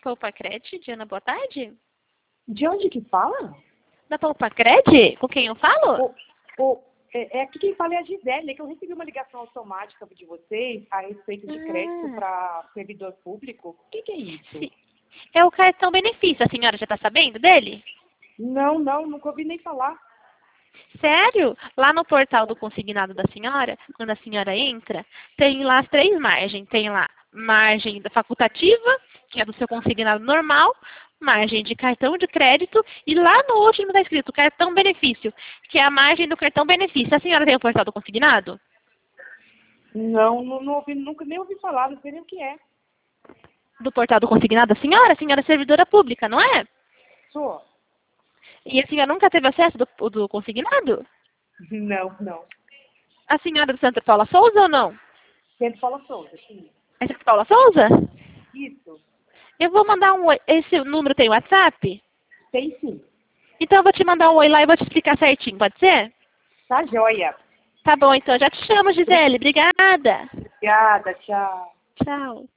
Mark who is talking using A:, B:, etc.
A: Poupa-Cred, Diana, boa tarde.
B: De onde que fala?
A: Da Poupa-Cred? Com quem eu falo?
B: Aqui quem fala é a Gisele, que eu recebi uma ligação automática de vocês a respeito de crédito para servidor público. O que é isso?
A: Sim. É o cartão benefício. A senhora já está sabendo dele?
B: Não, nunca ouvi nem falar.
A: Sério? Lá no portal do consignado da senhora, quando a senhora entra, tem lá as 3 margens. Tem lá margem da facultativa, que é do seu consignado normal, margem de cartão de crédito, e lá no último está escrito cartão benefício, que é a margem do cartão benefício. A senhora tem o portal do consignado?
B: Não ouvi, nunca nem ouvi falar, não sei nem o que é.
A: Do portal do consignado da senhora? A senhora é servidora pública, não é?
B: Sou?
A: E a senhora nunca teve acesso do consignado?
B: Não.
A: A senhora é do Santa Paula Souza ou não?
B: Sempre fala Souza, sim.
A: É Santa Paula Souza?
B: Isso.
A: Eu vou mandar um oi. Esse número tem WhatsApp?
B: Tem sim.
A: Então eu vou te mandar um oi lá e vou te explicar certinho, pode ser?
B: Tá joia.
A: Tá bom, então. Já te chamo, Gisele. Obrigada.
B: Obrigada, tchau.
A: Tchau.